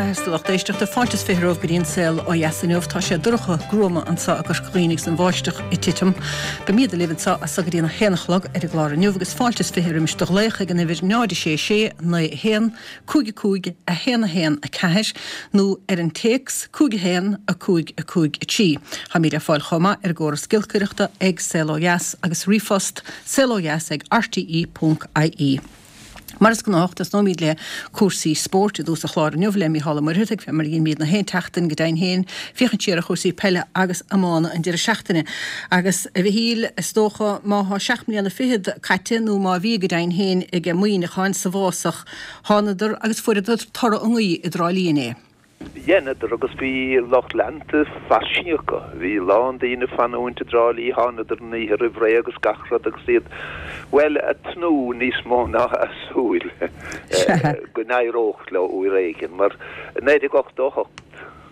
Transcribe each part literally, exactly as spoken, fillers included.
herstalach éisteach de fáintas féróh goíon sil ó dheasanmh tá sé dúcha grúma ansa agus clínig san bháisteach i titim. Be míad lehansa a sagadína héanachlag ar a gláir nniuh agus fáintas féhir mis do lécha gan bhir náide sé sé na héan cúige cúige a héana héan a ceis nó ar an téex cúige héan a cúig a cúig a tí. Ha míad a fáil chuma ar ggóir scilcuireachta ag selóheas agus rifost selóheas ag r t e dot i e. Mar is gnácht as nóíad le cuasaí sport i dús a chláir nniuh le mí hála marthig fe mar íon míad na héin teachtain go dain héin fiochan tíar a chusaí peile agus amána an dear seachtaine agus a bhí híl is tócha máth seach mbliana fiad caitinú má bhí go dain héin ag a muoine cháin sa bhásach hánaidir agus fuidir tar angaí i drálíoné. Yenner agus bhí Lochlante fasisiúcha, bhí lán daoine fanúinte drálí hánaidir ní rihré agus gachrad agus siad well a tnú níos mó ná a súil go nairóch le úi réigen, mar néidir gach dóchacht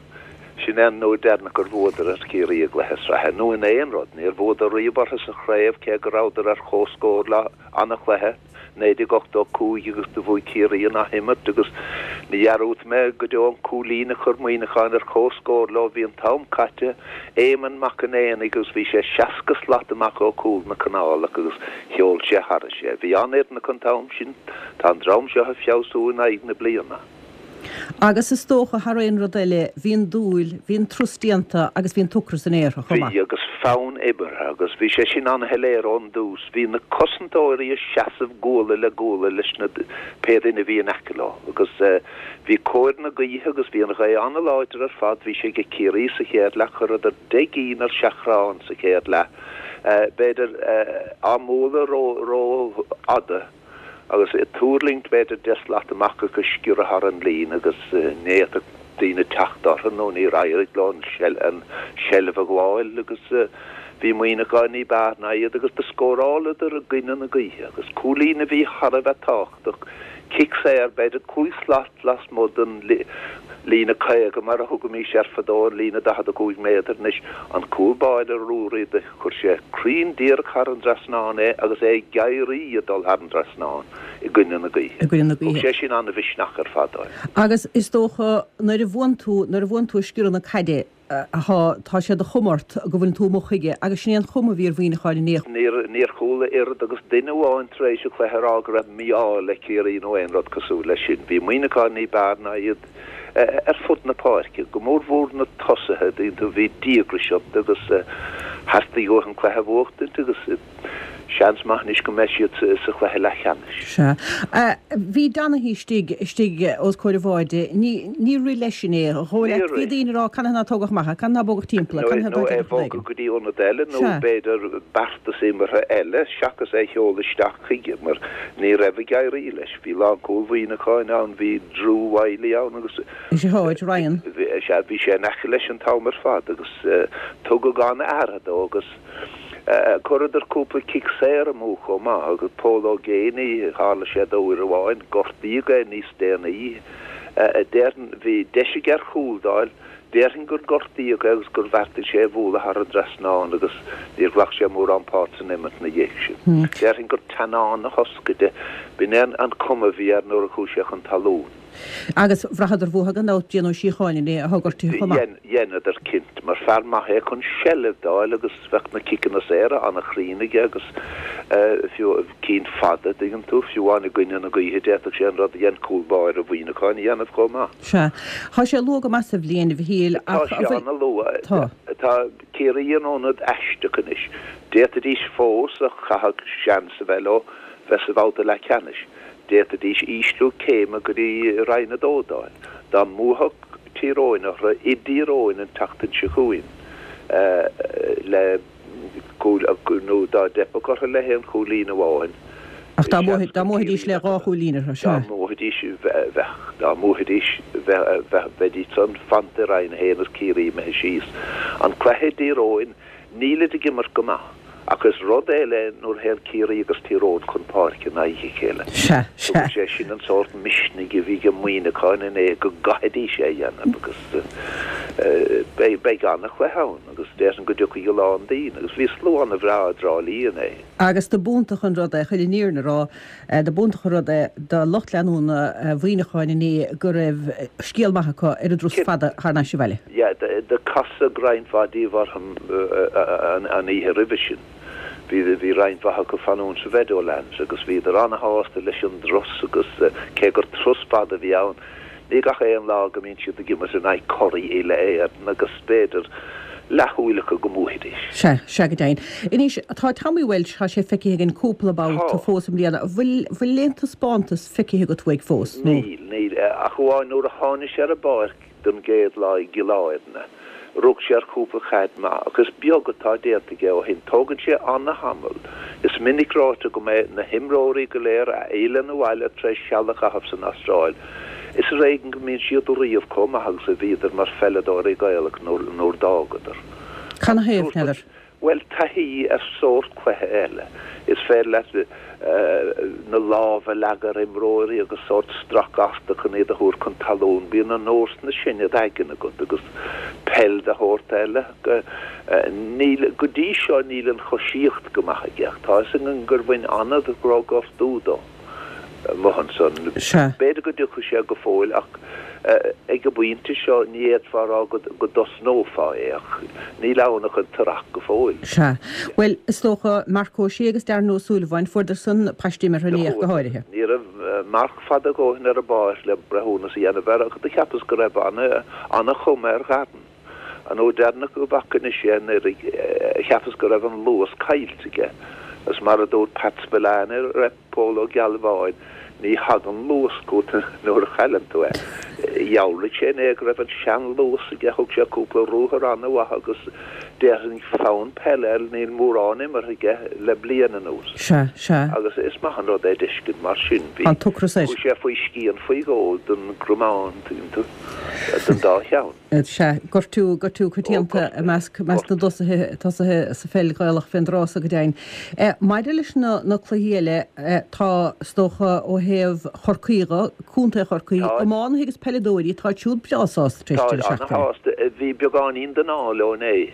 sin en nó derna gur bhódar ar círíag le hesrathe nó in éonrod, níor bhódar ribarthas a chréibh ce go ráudar ar chóscóir le annach lethe, néidir gach dó cúig agus do bhúi círíon a himmet agus ní jarút me go dó an cúlína churmoine chan ar chóscóir le bhí an tam caite éman mac an éan agus bhí sé seacas lat amach ó cúl na canál agus heol sé har sé. Bhí anéir na chun tam sin tá an dram se a fiáú na ag na bliana. Agus is tócha Harraon rodile hín dúil, hín trústíanta agus hín tucras an éire chuma. Bhí agus fán ibar agus bhí sé sin an heléir an dús, hí na cosantóirí a seasamh góla le góla leis na péidirna bhí an ecelá agus bhí cóir na gaíthe agus bhí an ré anna láidir ar fad bhí sé go círí sa chéad le chur ar deigín ar seachrán sa chéad le beidir amóla ró ada agus i túrlingt beidir deslaat amach go sciúr a har an lín agus néad a dtíine teachtar an nó ní rairig lán an sellh a gháil agus bhí muoine gáinní barna iad agus de scóráladar a gine na gaíthe agus cúlína bhí har a bheith táchtach kick sé ar beidir cúislaat las mód an lína caig go mar a thugam í searfadóir lína da a cúig méidir nis an cúlbáid a rúri de chur sé crín dír char an drasnáne agus é gairí a dul har an drasnán i gine na gaíthe. sé sin anna bhisnach ar fadáil. Agus is tócha nar a bhain tú nar a bhain tú sciúr na caide tá sé de chumart a go bhfuin tú mo chuige agus sin an chuma bhír bhína cháil níor. Níor chúla irid agus duine bháin trééis chu chléthrág raibh míá le cíirí nó éonrad cosú le sin. Bhí muoine ní barna iad ar fud na páirce, go mór bhór na tosathe dínta bhí díagriseocht agus hartaí óhan chluthe bhóchta agus seansmach níos go meisiad sa chluthe le cheannis. Se. Bhí dana hí stig stig os cóir bháide, ní ri leis sin é, hóla bhí daoine rá can na tógach macha, can na bógach timpla, can na nó é bóga go dtí óna eile nó beidir bartas imartha eile, seachas é cheola isteach chuige, mar ní raibh gairí leis, bhí lá cúlmhaoine cháin an bhí drúhhaile an agus Is sé háid Ryan? Bhí sé necha leis an támar fad agus tuga gan airad agus chuidir cúpla kick séir a múcha má agus póló géine hála sé dóir a bháin gortaíga níos déna í déirn bhí deise gur chúldáil déirn gur gortaíga agus gur bhharta sé bhúla har a drasnáin agus díorhlach sé mór an páta nimmet na dhéic sin. Déirn gur tanán na hoscaide bhín an cuma bhí ar nóair a chúiseach an talún. Agus bhrachadar bhuaga ná déanú sí cháinine a thugartí chuma. Dhéanaidir cint, mar fearmach é chun sellh dáil agus bheith na cican na séra anna chrínaige agus fiú cín fada digan tú fiúháinna gine na gaíthe déach sé an rud dhéan cúlbáir a bhína cháin dhéanamh go má. Se. Tá sé luga massah líana bhí híal Tá sé anna lua. Tá céiríon ónad eisteachis. Déta dís fós a chahag sean sa bheith bheits a bháta le ceannis. Déta dís íslú céime go dtí raina dódáil. Dá múthach tíróinach ra idíróin an tatan se chuin le nó dá depachar le héan cúlína bháin. Ach dá móthidís le rá cúlína se? Dá móthidís bheith, dá móthidís bheití san fanta rain héanas círí me síos. An chluthe díróin níle a gimar go maith. agus rud éile nóair héir cíirí agus tíród chun páirce na ihe chéile. Se, se. sé sin an sort misnig i bhí go muoine cáin é go gaiidí sé dhéanam agus be ganna chwehan agus dé an go ducha go ládín agus ví sló an a bhrá rá líon é. Agus de búntaach an rud chuile níirna rá de búntaach rud de locht leúna bhuiineáin ní go raibh scéalmacha ar a drús fada thna se bheile. Ja de casa greinfadí war an ihe rivision. Vi vi reinfacha go fanún sa Vedoland agus vi er anna háasta leis an dros agus ke gur trusbad a vi an. Ní gach é an lá go mín siad a gimmas an ai choí éile é agus spéidir lethúilecha go múhidis. Se se go dain. Inis atá tamíhfuil tá sé feici gin cúpla bá tá fós am líana bhfuil bhfuil lénta spántas feici go tuig fós. Níl ní a chuáin nuair a hána sé a bar don géad lá giláidna. Rug sé cúpla chaid má agus beagadtá déanta ge ó hin tógann sé anna hamil. Is minicráte go mé na himróí go léir a éile na bhile tre sealacha haf san Austrráil. Is réigen go mín siad riomh com a hag sa bhíidir mar felladóí gaiach nóir dágadar. Can héamh neidir? Well tahí ar sórt cuethe eile. Is fé le na lábh legar imróirí agus sort strach astach an éad a thuair chun talún bíon an nóirs na sinne aigen go agus pell de hórt eile go dtí seo níl an chosíocht gomacha geach. Tá sin an gur bhain anad a grágáh dúdó. Mohan son beidir go ducha sé go fóil ach ag go buinte seo níiad far go do snófá éach ní lenach an tarach go fóil. Se Well is tócha Marcó sé agus dear nósúlahhain fuidir san peistí mar chuníoch go háirithe. Ní a marc fada ggóin ar a báis le brethúna sa dhéana bhar go cheappas go raibh anna anna chumar gadan. An ó dearna go bacana sin ar cheappas go raibh an luas caiiltige. As mar a dód patsbeláin ar rep pólo gealbháin ní had an lúscút nóair a chailm tú é. Jaula sé ag raibh an sean lús a gethg sé cúpla rúthar anna wa agus déan fáin pelle níl mórránim mar le bliana nús. Se se. Agus is mar an rud é discin mar sin bhí. An tucraséis. sé faoi scían faoi ggó don grúmáin den dá cheann. Se gur tú gur tú chutíanta meas na dosathe sa féilgáilach fin rás a go dain. Maidir leis na chluhéile tá stocha ó héamh chorcaíga cúnta chorcaí amán higus pelledóirí tá túúd beásásta tríiste seachta. Bhí beagán den áil ó é.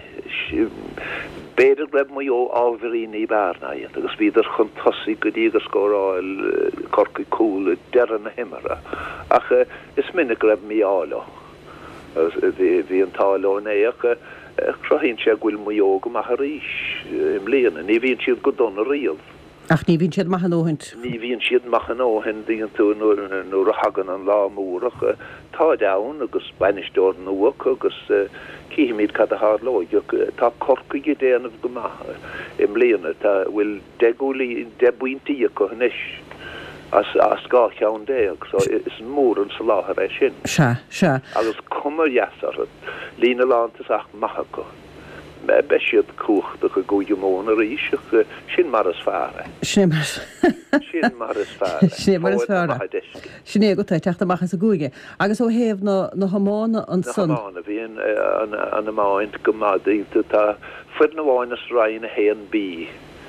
Beidir raibh mé ó ábharí ní bárnaid, agus bhíidir chun tosaí go dtí agus scóráil corcaí cúla dean na himara. Ach is minic raibh mí ála. Bhí an tála éach chrohíonn sé bhfuil mó go maithe ríis im léana, ní bhíonn siad go donna riamh. Ach ní bhíonn siad maihanóhaint. Ní bhíonn siad maihanóhaint díonn tú nuair a hagan an lámúrach tá dán agus bainistóir nuach agus cíimiid cad a hálóid tá corcaí déanamh go maithe im léana tá bhfuil degúlí debuintíí go hnis. As as gá cheann déag, so is mór an sa láthar é sin. Se se. Agus cumar jaasar lína lántas ach maitha go. Be siad cúcht a go gúide móna ríiseach sin mar as fearre. Sin mar sin mar as fearre. Sin mar as fearre. Sin é go teachta machchas a gúige. Agus ó héamh na hamána an son. Na hamána bhíon an amáint go madaí tá fuid na bháinas rain a héan bí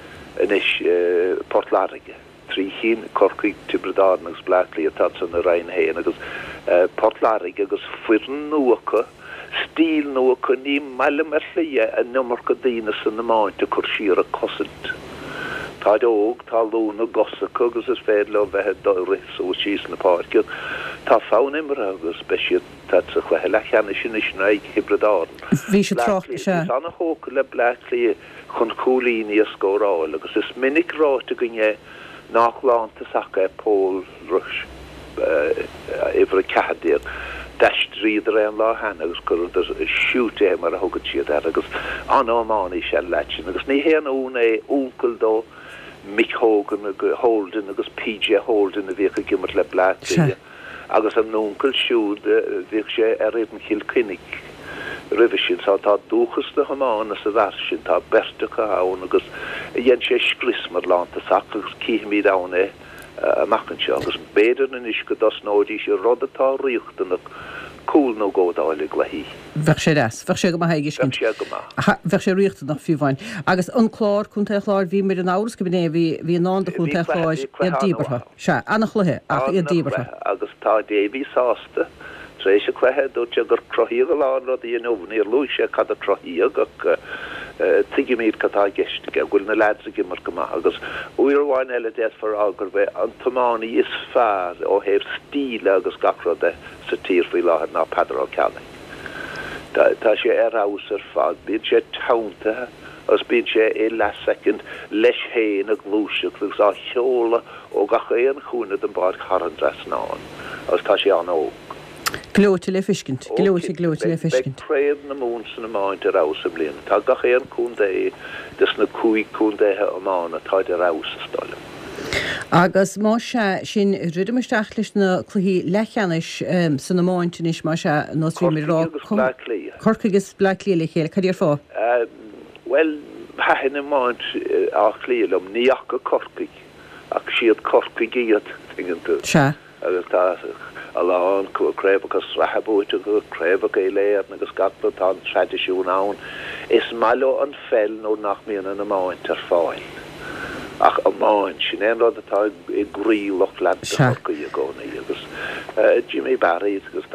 inis Portlarige. Trí hín corcaí Tibredáin agus Blackley atá san na rain héan agus Portlarige agus fuiran nuacha stíl nuacha ní meile mar lia a numar go dtíine san na máinte chur siar a cosint. Tá óg tá lúna gosacha agus is féad le bheitthe doris ó síos na páirciúd. Tá fáin imar agus beisiad tá sa chuthe le cheanna sin is na ag Tibredáin. Bhí sé trocht se. Anna hóca le Blackley chun cúlíní a scóráil agus is minic ráta gonne nachlánta sacha Paul Rush ifir a cehadíir deist ríidir an lá hena agus gur siúte é mar a thugad siad ar agus anámáí sé leitin agus ní héan ún é úcail dó Mick Hogan agus Holden agus P J Holden a bhícha gimmar le Blackley agus an núcail siúd bhíh sé ar réan Kilkinnig river sin tá tá dúchas de hamáin a sa bhar sin tá bertacha ann agus dhéan sé scris mar lánta sac agus cíimiid ann é amachchan se agus béidir na is go dos nóidí sé rodatá riochtanach cúl nó gódáile le hí. Bheh sé ras, bheh sé go haige cin. Bheh sé riochtta nach fiúháin. Agus an chlár chunta chláir bhí mar an áras go bné bhí hí ná chunta chláir ar díbartha. Se annach lethe ach ar díbartha. Agus tá déhí sásta trééis se chléthe dúte gur croíí go lá rud í nóh níor lúise cad a troí agach tuigi míad catá geiste bhfuil na leid a gimar go agus uirháin eile dé for águr bheith an tomáí is fear ó héir stíle agus gacrode sa tír fao láthir ná pedar á ceala. Tá sé ar ás ar fad, bíonn sé tauntathe as bíonn sé é le second leis héin a glúiseach agus á cheola ó gacha éon chúna an bád charan dres náin, as tá sé an óg. Glóte le fiskent, glóte glóte le fiskent. Préad na mún san amáint ar ás a blian. Tá gacha éon cún dé dus na cúig cún déthe amána táid ar ás a stáile. Agus má se sin ridimisteach leis na chluhí lechanis um, san amáintinis má se nóí rá Corcagus blaclí le chéile cadíar fá? Uh, well, hahin amáint uh, á clíalm níach go corcaig ach siad corcaig iad tingin tú. Se? Agus tá a láán cuaréb agus rahabúte go créb é léir agus gatla tá tradiisiún ann is malo an fell nó nach míon an amáint ar fáil. Ach amáin sin éon rud atá i grílach le go i gcónaí agus Jimmy Barry agus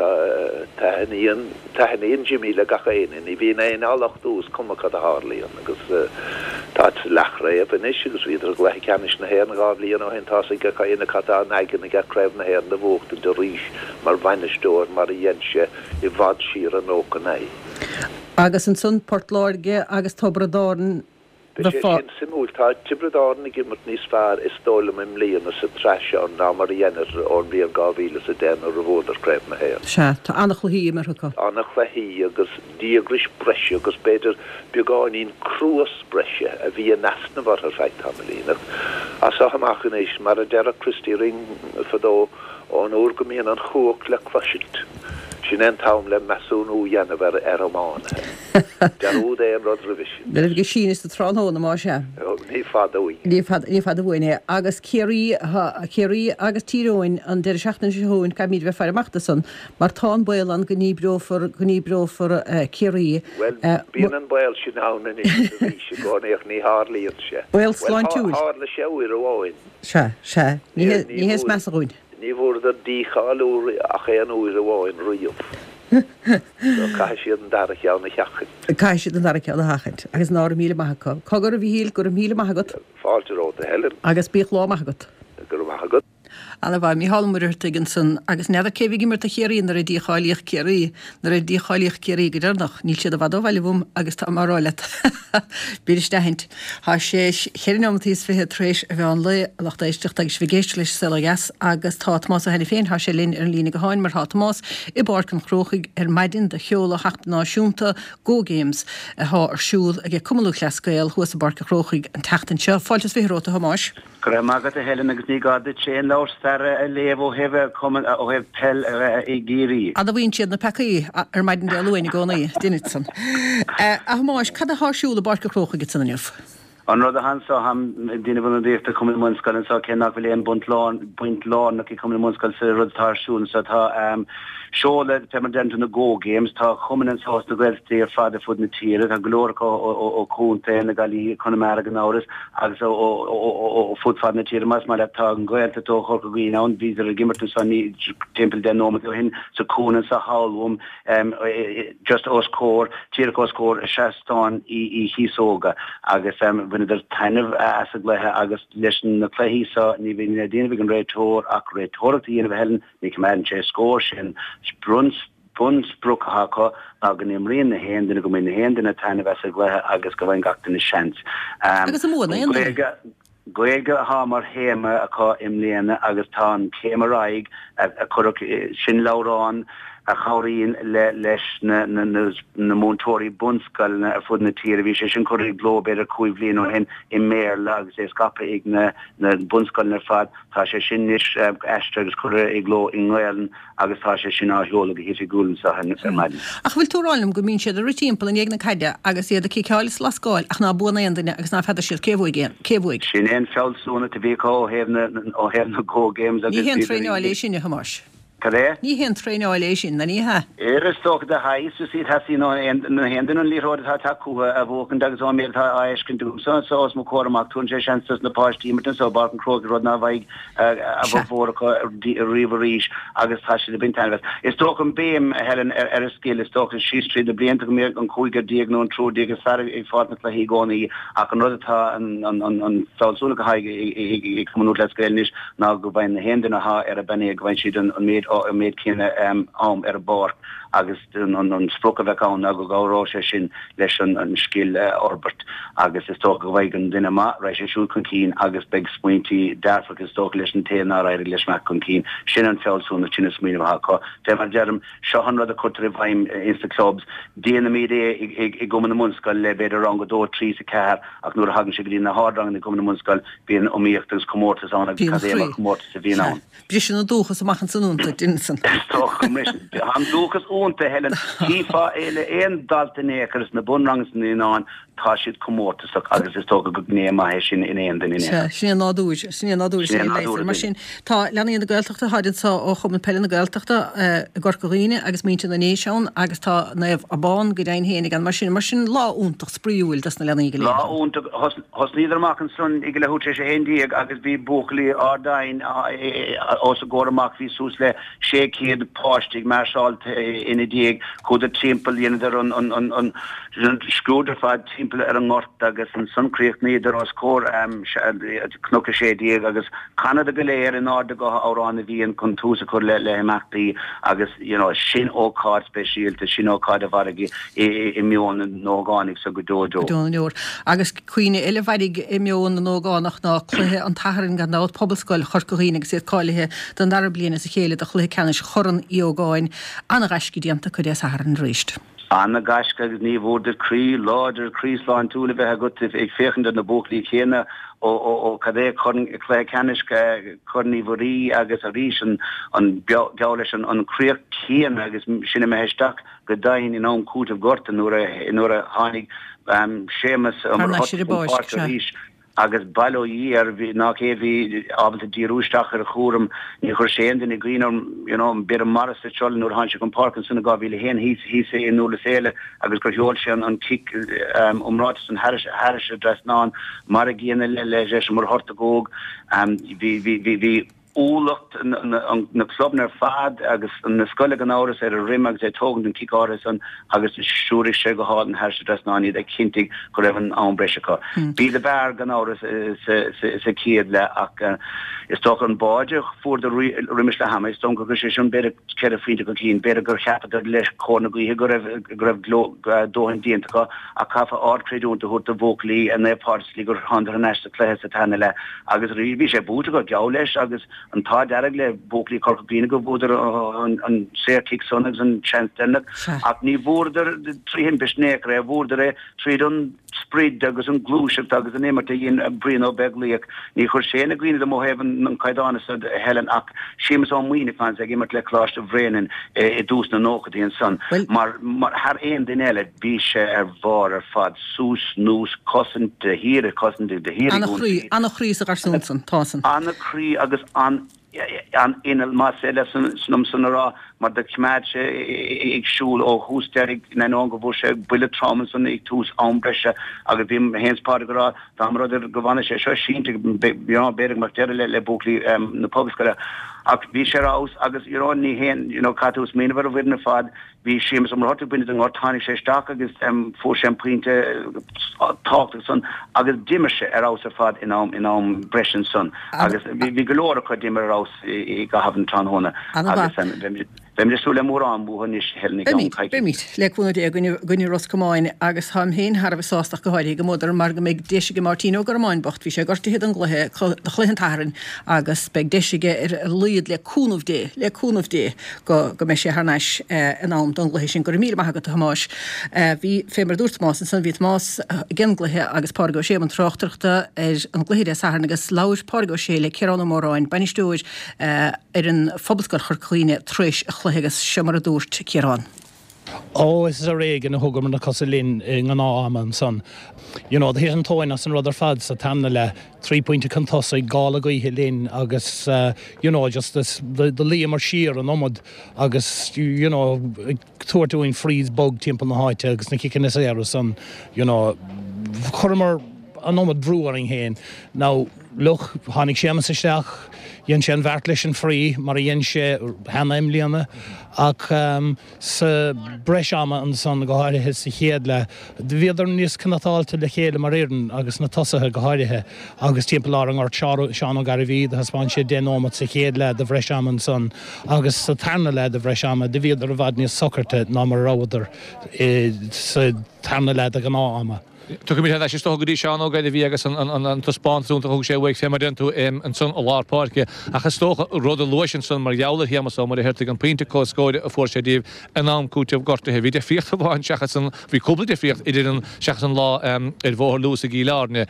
taíon Jimmy le gacha éanaine, í bhíon éon álacht dús cumachcha a hálíonn agus tá lechra a bhanis agus bhíidir go leith ceannis na héan gáblíon ó hentá go chéanana catá neigen na gacréibh na héan na bhócht do ríis mar bhaineisteir mar a dhéanse i bhd siar an ócané. Agus an sun Portláirge agus Tobradáin sin simúltá tibredáin i gimmert níos fearr is dólam im líana sa treise an ná mar dhéanaar ón bhíon gáhíle sa den ar a bhódar créib na héan. Se, tá annach chluhíí mar chuá. Annach chluhíí agus díagris breise agus beidir beagáinín cruas breise a bhí nasna bhar ar feith tamlínach. A sa hamachchanéis mar a deire Christi ring fadó ón úr go míon an chuach le cwasilt. Sin en tam le meúnú dhéanamh ar ar amána. Deanúd é an rud revision. Be go sin is de tránhóna má se. Ní fadúí. Ní fad a bhine agus céirí céirí agus tíróin an de seachtain se hóin cai míad bheith fear amachtasan, mar tá bail an gníbrófar gníbrófar céirí. Well, bíon an bail sin ána ní se gánéach ní hálíonn se. Bail sláin túúil. Hála seúir a bháin. Se, se, ní hés meas a gúin. Ní bhór a díchaúr a chéan úr a bháin riomh. Cai siad an dara cheann na cheachchaint. Cai siad an dara cheann na cheachchaint, agus ná míle maithá. Cogur a bhí híl gur míle maithagad. Fáilte róta helen. Agus bíoch lá maithagad. Gur maithagad. Anna bhaid mí hallmúir tuigen san agus neadar céhí mar a chéirí na dí cháíoch céirí na dí cháíoch céirí go dearnach níl siad a bhd bhheilehm agus tá marráile. Bíidirsteint. Tá sé chéirnámtíos fithe trééis a bheith an le lecht éisteach agus bhgéist leis segas agus tá más a hena féin há sé linn ar an lína go háin mar hátamás i barcan chróchaig ar maidin de cheola heachtanáisiúnta Go Games a thá arsúl a ggé cumú leascail thuas a barca chróchaig an teachtain seo fáiltas firóta hamáis. Gra mágad a helen agus ní gada sé láir a léh hebh cuman ó hebh pell i géirí. A bhíonn siad na pecaí ar maidin de luin gcónaí Dinitson. A máis cad a thásúla barca chróchaig san inniuh. An rud a hansa ham dine bhna déta cum munscal an sa cenach bhfuil éon buint lán buint lán na cum munscal sa rudtáirsún sa tá seola temar denta na Go Games tá chuman an sás na ghiltí ar fada fud na tíre tá glóracha ó cúnta na galí chunamara an áras agus ó fud fad na tíre mas mar le tá an ghilta tó chur go gíine an víidir a gimmartú san ní timppel den nóma go hin sa cúnan sa hálum just os cór tíre os cór a seastáin i hísóga agus idir tainmh as lethe agus leis na chluhíá ní bhí na déanamh an réitóir ach réitóirta dhéanamh helen ní cumán sé scóir sin bruns bunsbruchacha agus im rion na héanana go mé na héanana tainmh as lethe agus go bhain gachtain na seans. Agus móna Goige ha mar héime aá im léana agus tá céimaraig a chu sin lárán a choín le leis na mótóí bunscal na a fud na tíre bhí sé sin choirí glóbéidir chuig blion ó hen i mér agus é scape ag na bunscal na fad tá sé sin níos eiste agus chuir i gló i nghailn agus tá sé sin átheola go hí gúlan sa maidin. Ach bhfuil túráilm go mín siad a rutímpel in ag na caide agus iad a cicáil lascáil ach ná buna aondaine agus ná feidir siad céhúig céhúig. Sin éon fellsúna a bhíá ó héh na Go Games agus ní héon tréáil é sinne hamáis. Cadê? Ní hen treáil sin na ní ha. Er sto de hais si has no henden an líró ha taú a bhkan dagus á mé eiscin dúm so sos mo choach tún sé chances na pátí so bar an krog rod na bhaig a bhór riveríis agus tá de bin tan. Is sto an béim helen er a skill is sto sístri de blinte mé an chuiger diagno an tro dig fer ag fát le hí goni ach an rudtá an fásúla haige komú lesgrénis ná go bhain na henden a ha er a bennig ghain si an méid a méid kinne am er a bar agus an sproke veán a go gárá sé sin leis an skill orbert agus is sto go bhaigen duine ma reis siú chun cín agus beg smuintí derfa is sto leis an té ná rair leis me chun cín sin an fellsún a sinna smíine ha te mar derm seo han a chutar bhaim insta clubs déana mé i go na munscal le beidir an go dó trí a ceir ach nuair a hagan si go na hádrang na go na munscal bíon omíochttas commórtas an agus commórtas a bhíon an. Brí sin dúchas amachchan sanúnta dinsan. Han dúchas únta helen hífa éile éon daltanéchas na bunrangsan in an tá siad commórtas agus is tó go gnéma hé sin in éon den in. Sin náúir sin náúir mar sin tá leanaí na gailteachta haidn sa ó chum an pellin na gailteachta a gorcoíine agus mínte na néisián agus tá naibh a bán go dain hénig an mar sin mar sin láúntaach spríúil das na leanaí go láúnta hos níidirachchan sun ige le húte sé héndíag agus bhí buchlaí ádain os a goramach hí sús le séchéad páistig marsált ina díag chud a timppel dhéanaidir an scrúder fad timppel ar an ngort agus an suncréocht níidir os cór knucha sé díag agus Canada go léir in áda go árán a bhíon chun túsa chur le le himachtaí agus sin óád speisialta sin óád a bharigi i mion nógánig sa go dódó. Dóúir agus cuioine eileharig i mion na nógánach ná chluthe an taharann gan nád poblscoil chorcoínig sé cáilethe don dar bliana sa chéile a chluthe ceannis choran í ógáin anna reisci dianta chu sa an ríist. Anna gaisca ní bhór crí láidir crísláin túla bheith go ag féchan na bóchlí chéna ó cadé chun lé canis chuní bhí agus a rí an ge leis an críoch chéan agus sinna meisteach go dain in an cút a gorta nuair a hánig sémas rí agus ballo íar nach é hí ábalta díúisteach ar a chóm ní chur séan in grínom an bir maras a choll nuair han se gon Parkinson a gabhíle hen hí hí sé in nula séle agus go jóol se an kick omrá an Harris adress ná mar a géine le le sem mar hortagóg hí ólacht na clubnar fad agus na scoile gan áras ar a rim agus é tógan den kick áras an agus siúri sé go háden her se dres náí ag cinntig go raibh an anbreisicha. Bí de bear gan áras sa céad le ach is tó an báide fuór de riimiis le hama sto go sé sin beidir ce a finte go cín beidir gur chepa leis cóna goí go raibh go raibh dóhan diantacha a cafa ádcréúnta hút a bóclí a népáslí gur handar an eiste léthe a tanna le agus rihí sé búta go geá leis agus an tá deag le bóclí corcopína go búidir an sé kick sonnagus an chanstenach ach ní bhórder tríhin besnéch ré bhórder é trídon sprid agus an glúisiach agus an émarta íon a brino beglíach ní chur séna gine mo heban an caidána sa helen ach sémas an muoine fans ag immert le chláiste bhrénin i dús na nóchadaí an san mar mar har éon den eile bí sé ar bhar ar fad sús nús cosint de híre cosint de híre anna chrí a garsúnsan tásan anna chrí agus an an inal mas snum sanrá mar de kmaid ag siúl ó hústerig na an go bhór sé buile traumason ag tús anbreise agus bhím hénspá gorá dámráidir gohhaine sé seo sínte beidir mar deire le le bóclí na publiscoile ach bhí sé rás agus irán ní hen catús ména bhar a bhid na fad bhí sémas am ráta buine an ortánig sé staach agus fór sem printe táachta son agus dimmer se ar ás a fad in am in am bresin son agus bhí golóra chu dimmer rás i go haban tán hóna agus Bem is le mór an búhan is helnig Bemit leúna é gunni Roscomáin agus ham héin har bh sástach go háirí go módar mar go méid deisiige Martino Gormáin bocht hí sé gortahéad an gluthe chluhantárin agus beg deisiige ar líad leúnmh dé leúnmh dé go go me sé harneis an am don gluhé sin go mí maigad a hamáis. Bhí fémar dúirtmás san bhí más gengluthe agus págó sé an trochtachta ar an gluhéide san agus láir págó sé le ceanna mórráin banistúir ar an fobbalscoil churclíine tríis a chluthegus semar a dúirt cearán. Oh, is a régan a thugam na cosalín in an áman son. You know, the hit an tóin as an rudder fad sa tanna le three pointe cantosa gála gaithe linn agus, uh, you know, just this, the, the liam ar sheer an omad agus, you, you know, tuair doing freeze bug timp na haite agus na kickin is air son, you know, churmar an omad brúaring hen. Now, look, hánig sémas isteach, yen sé an bhart an frí, mar yen sé hena imlíana, ach um, sa breis ama an son go háirithe sa chéad le, de bhéidir níos canatáilta le chéile mar éireann agus na tosathe go háirithe, agus timpelar an ort Seán ó Garibhí, has bán sé den ómat sa chéad le de breis ama an son, agus sa tarna le de breis ama, de bhéidir a bhad níos socrte ná mar ráidir sa tarna le de gan á ama. Tu mí sé sto goí seán ógaid a bhí agus an tuspáún thug sé bhaigh fémarú an son ó lápáce a chatócha rud a loisisin san mar jaall hémas mar a hirta an pinte cóscóide a fór sé díh an ná cúteamh gorta he bhí de fiocht bháin seachas bhí cúpla de fiocht idir an seachas an lá ar bhór lús a gí lárne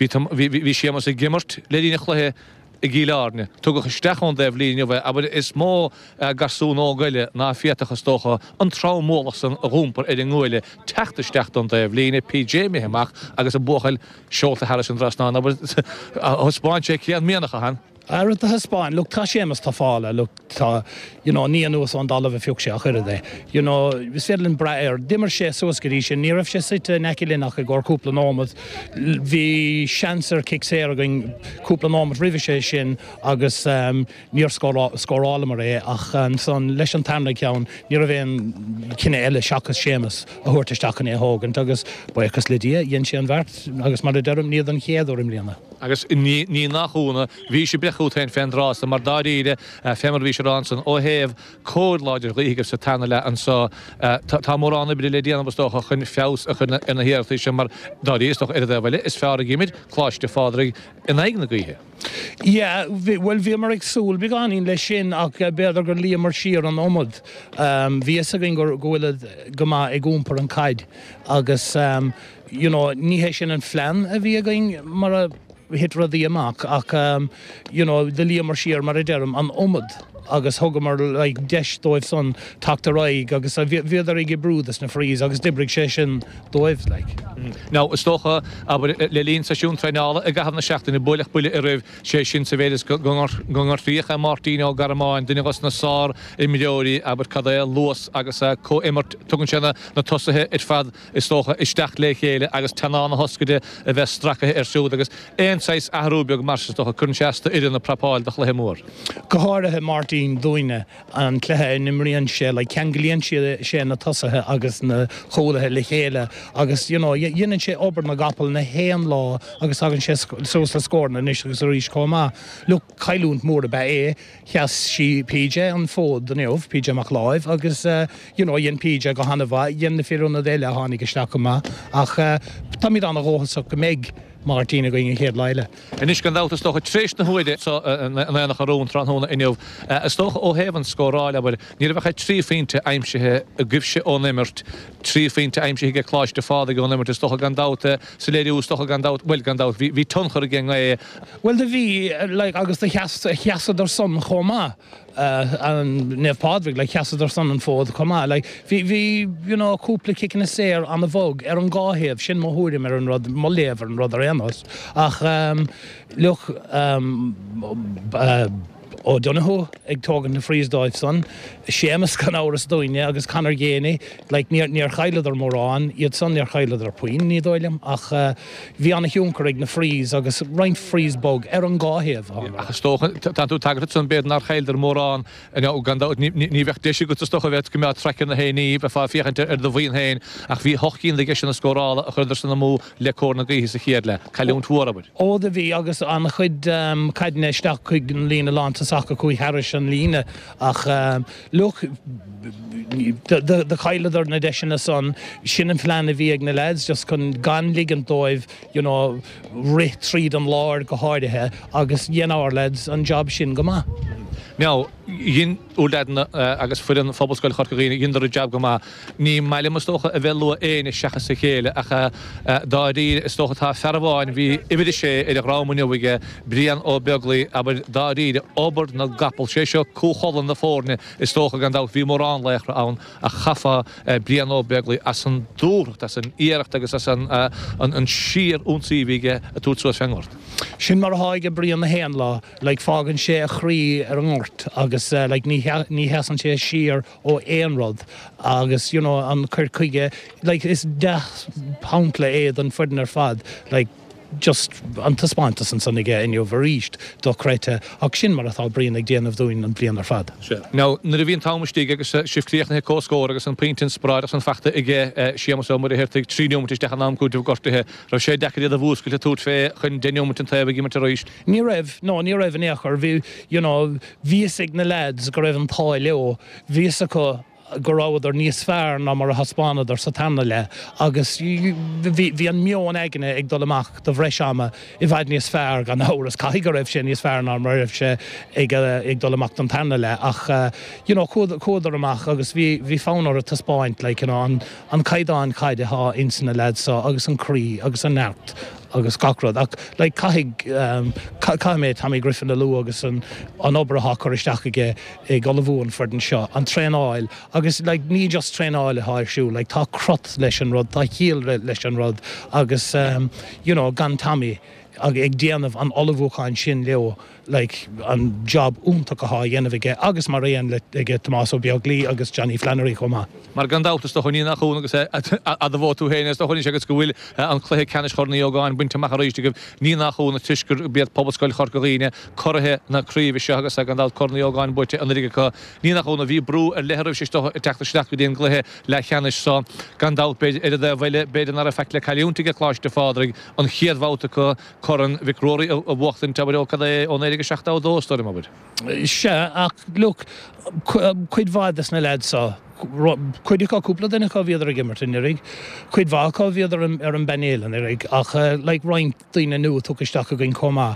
hí sémas a gimmart le dína chluthe i gílárne. Tugad stechán de bhlíine bheith, aber is mó garsún ágaile ná fiatach stócha an trámólasan a rúmpar ar an ngúile teachta steachtan de bhlíine P J méheach agus a buchail seolta heile an drasná, aber Spáin sé chéad mianach han. Ar the Spáin, look, tá sémas tá fála, look, tá, you know, ní anús an dalah fiúch sé a chuirde. You know, vis fédlinn breir, dimmer sé suascarí sé, ní rah sé site necilínach a ggur cúpla nómad, hí seansar kick sé a gin cúpla nómad rih sé sin agus um, níor scórála mar é, ach an son leis an tarna ceann, ní rah bhéon cinenne eile seachas sémas a thuirtaisteachchan é hógan, agus buchas lidí, dhéon sé an bhart, agus mar a deirm níad an chéadú im líana. Agus ní nachúna, hí sé brechútain fendrás, mar daríide femar ví ransan ó heh códláidir ríigeh sa tanna le an sa tá mórránna bri le díanana stocha chun fés a chun ina héirtaí sem mar daríoch ar bhile is fear a gimiid chláiste fádraigh in aigna gaithe. Yeah, well, bhí mar ag súil be gáín le sin ach beidir gur líam mar siar an omad. Um, bhí a gin gur gohfuile gomá ag gúmpar an caid agus um, you know, ní hé sin an phlean a bhí a gin mar a hit radí amach ach um, you know, de líam mar siar mar a deirm an omad agus thugam mar like, deis dóibh son tacta raig agus a bhéidir ag brúdas na frís agus dibrig sé sin dóibh le. Ná is tócha aber le líon saisiún treinála a gahabh na seachtain na buileach buile a raibh sé sin sa bhéidir gongar fríocha Martino Garamáin duine gas na sár i millióí aber cadé luas agus a có immart tugann sena na tosathe ar fad is tócha isteach le chéile agus tanána hoscaide a bheith stracathe ar siúd agus éonáis ahrúbeag mar sa tócha chun seasta idir na prapáil de chluithe mór. Go háirithe Martin dúine an chluthe nimríonn sé le ceanglíonn sé na tosathe agus na cholathe le chéile agus, you know, dhéanann sé obair na gapal na héan lá agus agann sé sos le scórna níos agus a rís comá. Look, cailúnt mór a be é, cheas si P J an fód den neomh, P J McLive, agus, uh, you know, dhéan P J go hanna bha, dhéan na fiúna déile a hánig isteach comá, ach uh, tá míad anna róhasach go méid Martina going ahead Leila. En is kan dat toch het feest nog hoe dit zo een een gewoon tran in jou. Is toch o heaven score maar niet we het drie vrienden eimsje gifsje onemmert drie vrienden eimsje geklaasd de vader onemmert is toch gaan dat ze leden is toch gaan dat wel gaan dat wie wie ton ging. Well de wie like August de jas jas der son goma. Uh, and nef padrig like Chassa der son and fód comá like vi vi you know cúpla kicking a séir an the vogue er an gáhef sin mo húrim er an rod mo lever an rod arenos ach um, look um, uh, ó Donahu ag tógan na frísdáid son sémas can áras dúine agus canar géine like níor níor chailedar mórán iad son níor chailedar puin ní dóilem ach uh, bhí anna hiúncar ag na frís agus rein frísbog ar an gáhéamh agus tócha tanú tagart son bed nar chailedar mórán an ó gandát ní bheith deisi go stocha bheith go mead trecin na héí be fá fiachanta ar do bhíon héin ach bhí hochcín le geisi na scórála a chuidir san na mú le cór na gaihí sa chéad le cailún tuarabud ó de bhí agus an chuid um, caidne isteach chuig an lína lánta sacha cúi Harris an lína ach um, look the the the chailedar na deisina son sin an phlean a bhí ag na lads just chun gan ligan dóibh you know ri tríd an lár go háirithe agus dhéanár lads an job sin go maith. Now, yin úlna agus fuan fóbalscoil chorcaíine gindar jab go má ní meile stocha a bheú éine seachas sa chéile acha dáí is stochatá ferháin hí iidir sé idir rámúneige brían ó beglaí aber dáíide obair na gapal sé seo cúcholan na fórne is stocha gandá bhí mórrán lechra ann a chafa brían ó beglaí as an dúcht as an íirecht agus as an sír únsaíige a túsú fengort. Sin mar háige bríon na héan lá, le fágann sé a chrí ar an ort agus uh, like, ní heasan sé sír ó éonrod agus you know, an chur chuige like, is de hauntla éad an fudan ar fad like, just an taspáintas an sannig inniu bhríist do creite ach sin mar atá bríon ag déanamh dúin an blian ar fad. Now, na a bhíon támastí agus sifríochna cóscóir agus an printin spráid agus an fachta ige siamas mar hirtig tríúmtis de an amcútih gortathe ra sé decad a bhúscail a tút fé chun déúmint an taobh gimar ríist. Ní raibh, nó ní raibh an éachar bhí, you know, víosig na lads go raibh an táil leo, vís acu goráidir níos fearr ná mar a haspáidir sa tanna le agus bhí an mion aigene ag dul amach do bhreisama i bhaid níos fearr gan áras cai go raibh sé níos fearr ná mar raibh sé ag dul amach don tanna le ach you know, códar amach agus bhí fánar a taspáint like, you know, an, an caidáin caide há insanna ledsa agus an crí agus an neart agus gacrod ach like, caig um, caiméid Tammy Griffin na lú agus an, an obrath choristeach ige ag olahún for den seo an trénáil agus like, ní just trénáil a háirsú like, tá crot leis an rod tá híal leis an rod agus um, you know, gan Tammy ag ag déanamh an olahúcháin sin leo like, an job úntaach a há dhéanamh ige agus mar réon le ige Tomás Ó Beaglí agus Johnny Flannery chomá. Mar gandátas do chuní nach chuún agus a bhó tú héine do chuní agus go bhfuil an chluthe ceannis chornaí ógáin buinte meach ríiste go ní nach chuúna tuisgur bead pobalscoil chorcaíine chorthe na críomh se agus a gandát chornaí ógáin buinte an ríige chu ní nach chuúna bhí brú ar leharh sé teachta steach go dtíon gluthe le cheannis sa gandát beidir a bhile beidir ar a feic le caiúntaige chláiste fádraigh an chiadhváta go choran vicróí a bhachtain tabaró cad é ón éige seachta ó dóstóir mabir. Se ach look chuid bhádas na ledsa chuidir cá cúpla duna cá bhíadar a gimmart in irig, chuid bhá cá bhíadar ar an benélan irig ach le roiint daoine nu tucaisteach a gin comá.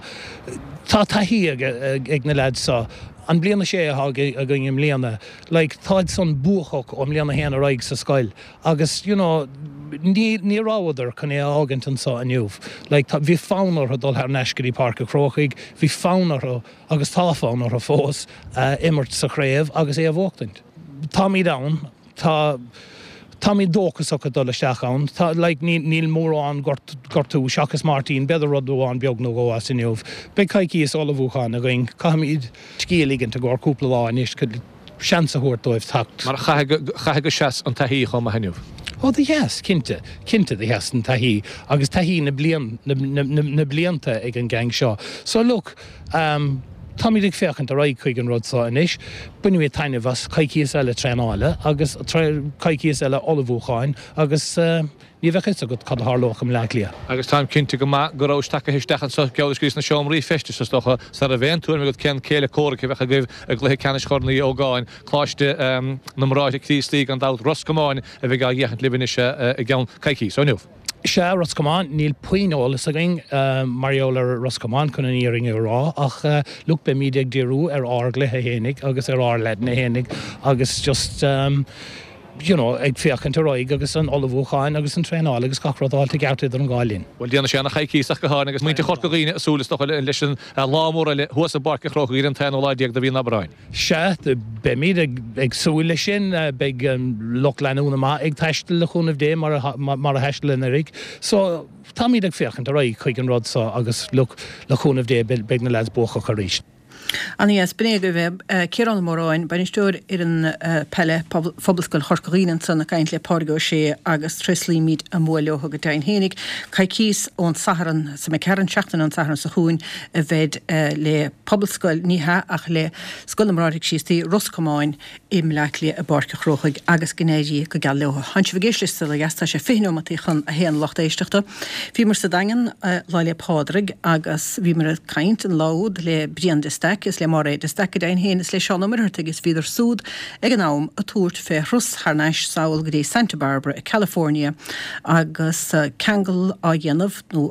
Tá taithí ag na ledsa an bliana sé a gin im léana, like táid son buachach om léana héana raig sa scoil agus you know, ní ráidir chun é ágant an sa aniuh. Like, bhí fánar a dul ar Neiscirí Park a Crochaig, bhí fánar agus tá fánar a fós uh, immert sa chréibh agus é a bhachtaint. Tá mí down, tá Tá mí dóchasach a dul isteach ann, tá like, níl mórán gortú Seachas Martin beidir rodúáin beag nó go as iniuh. Be caiicí is olahúcháin a going caiimiid scíligint a ggur cúpla láin is chud seansa thuirtóibh tacht. Mar chaithe go seas an taithí chum a heniuh. Oh, the yes, cinte, cinte the yes and tahi, agus tahi na blian, na, na, na, na blianta ag an gang seo. So look, um, Tommy dig fechant a raig chuig an rod sa inis, bunne mé taine vas caiicias eile trenáile, agus caiicias eile olahúcháin, agus uh, ní bheitchas a go cad hálócham le lia. Agus táim cinnte go má go rás take histeach sa geadascrís na seomraí festis sa stocha sa a bhéntúir me go cen céile córacha bheitcha goibh a gluthe ceannis chornaí ógáin, chláiste um, na mráide críslí an dát Roscomáin a bheith a dhéchant libinise uh, a gceann caiicí, so niuh. Se Roscomáin níl puinol is a ging uh, Mariola Roscomáin chun an íring rá ach uh, look be mídeag dirú ar ágla a hénig agus ar árled na hénig agus just um, you know, ag féchant a roig agus an olahúcháin agus an trénáil agus gachradáilta geartid ar an gáilín. Well, déanana sé na chaicíach go háin agus muinte chorcaíine asúlas do leis an lámór le thuas a barca chrochaí an teanolaidíag do bhí na Bráin. Se be míad ag súla sin beag loch leúna má ag teistil le chúnmh dé mar a heistil in rig. So tá míad ag féchant a roig chuig an rod sa agus loch le chúnmh dé beag na leid bócha chu ríist. Anna yes, bnéige bheith uh, Ciarán Móráin, bainisteoir ar an uh, pelle Phobalscoil Chorcaíine san na caint le páirgó sé agus treslí míad a móleo go dain hénig, caicís ón saharan sa me cearan seachtain an saharan sa chuin a bheith uh, le Phobalscoil níthe ach le scolamráidig síostí Roscomáin im leiclí a barca chróchaig agus gnéidí go gal leoha. Haint se bhgéislistal a gasta sé féhnómatí chun a héan locht éisteachta. Bhí mar sa dagan uh, láile pádraig agus bhí mar a caint an láud le brian de stek is le mar de stek dain hénas le seanmar agus viidir súd ag an nám a túirt fé Rus Harneis Saul go dtí Santa Barbara, California agus uh, Kangal a dhéanamh nó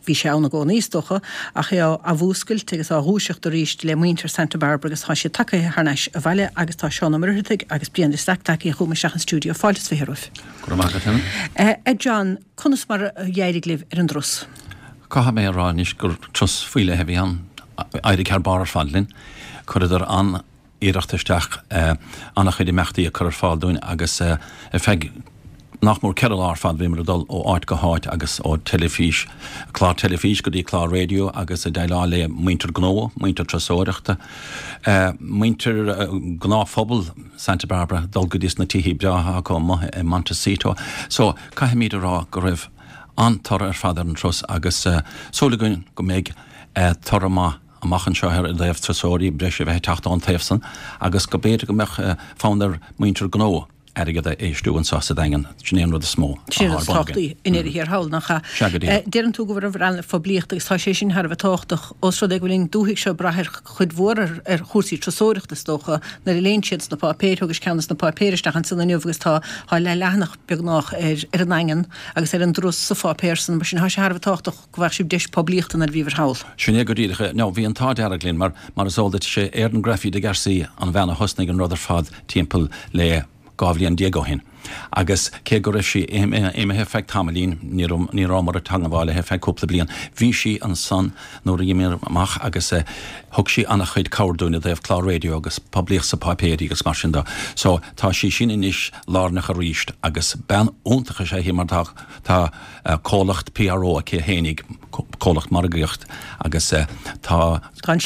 bhí sé anna go níosdocha a ché a bhúscail agus á rúiseach do ríist le muinter Santa Barbara agus tá sé take harneis a bhile agus tá seánna marthigh agus blian de staachtaí a chuma seach an stúdio fáiltas fihirúh. E John, chunas mar dhéirig libh ar an drus. Cá mé ránis gur tros fuiile hefí an aidig ar bar fadlin, chuidir an íireachtasteach annach chuidir mechtaí a chur fáilúin agus feig nach mór ceil áfad bhí mar dul ó áit go háit agus ó telefís, chlár telefís go dtí chlár radio agus a dailá le muinter gnó, muinter trasóireachta, muinter gná phobal Santa Barbara dul go dtí na tihí breatha go muthe i Montecito. So caiith míad rá go raibh antar ar fadar an tros agus sólagun go méid tar má amachchan seoir a léomh trasóirí breise bheith teachta an taobhsan agus go béidir go meach fáidir muinter gnó erige éistú an sása dagan snéan rud a smó. Sítáchtaí inéir hir háil nachcha. Déan tú go bhar bhar fablíocht agus tá sé sin Harbh táchtach os rud ag bhfuiln dúhiigh seo brathir chud mhór ar chósaí trasóireachtas dócha na léon siad na pápéir agus ceannas na pápéiristeach an sanna nuamh tá há le leathnach beag nach ar an aigen agus ar an drus sa fápéirsan mar sin há sé Harbh táchtach go bhar sib deis poblíochtan ar bhíhar háil. Sinné go dtíige ná bhí an tá dearaglín mar mar sóldait sé ar an grafií de garsaí an bhena hosnig an rudidir fad timppel le gábhlíon Diego hin. Agus cé go raibh sí éime hefecht hamalín ní rámar a tangáile hefecht cúpla blian. Bhí sí an san nó dhéimir amach agus thug sí annach chuid cabharúna d éibh chlár radio agus poblíoch sa pápéirí agus mar sin dá. So tá sí sin inis lárnach a ríist agus ben úntacha sé hí mar tá cólacht P R O a cé hénig cólacht margaíocht agus tá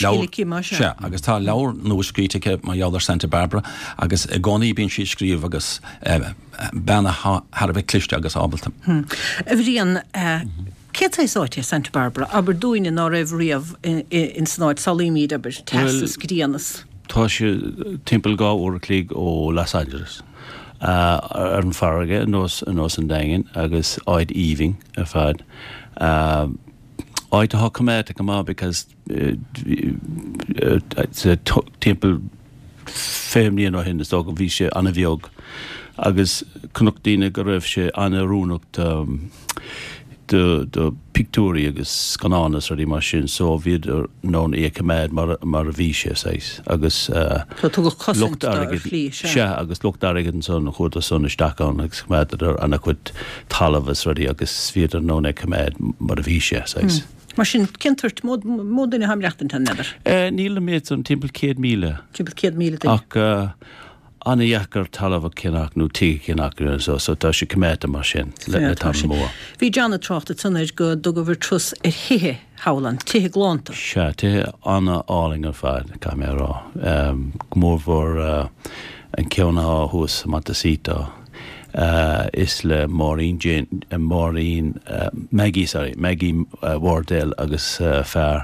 agus tá leabhar nuascríteige mar Jálar Santa Barbara agus i gcónaí bíonn sí scríomh agus benna har bheith cliste agus ábalta. A bhríon cétáisáte Santa Barbara, aber dúin in á raibh riamh in snáid Salimíd aber testas gríanas. Tá sé timppel gá ó clíg ó Los Angeles. Ar an farige nós an dagen agus áid íving a fad. Áid a hacaméte go má because it's a timppel féimlíon ó hin is dó go bhí sé anna bheog agus cnachtaíine go raibh sé anna rúnacht do pictúí agus scanánas ruí mar sin so bhíad nó écaméid mar a bhí sé séis agus lucht sé agus lucht airigin son chuda son isteachán agus méidir anna chud talamhas ruí agus bhíad nó écaméid mar a bhí sé séis. Mar sin cintuirt módúna hamreachtain tan neidir? Níl méid an timppel céad míle. Timppel céad míle. Ach anna dheachar talamh cinach nó tí cinach so so tá sé cumméta mar sin le tan mór. Bhí Johnna tráchta tunid go do go bhar trus ar hithe hálan, tithe glánta. Se, tithe anna áling ar fad cá mé rá. Mór bhór an ceanna thuas Montecito. Uh, is le Maureen Jane, uh, Maureen uh, Maggie, sorry, Maggie uh, Wardell agus uh, fair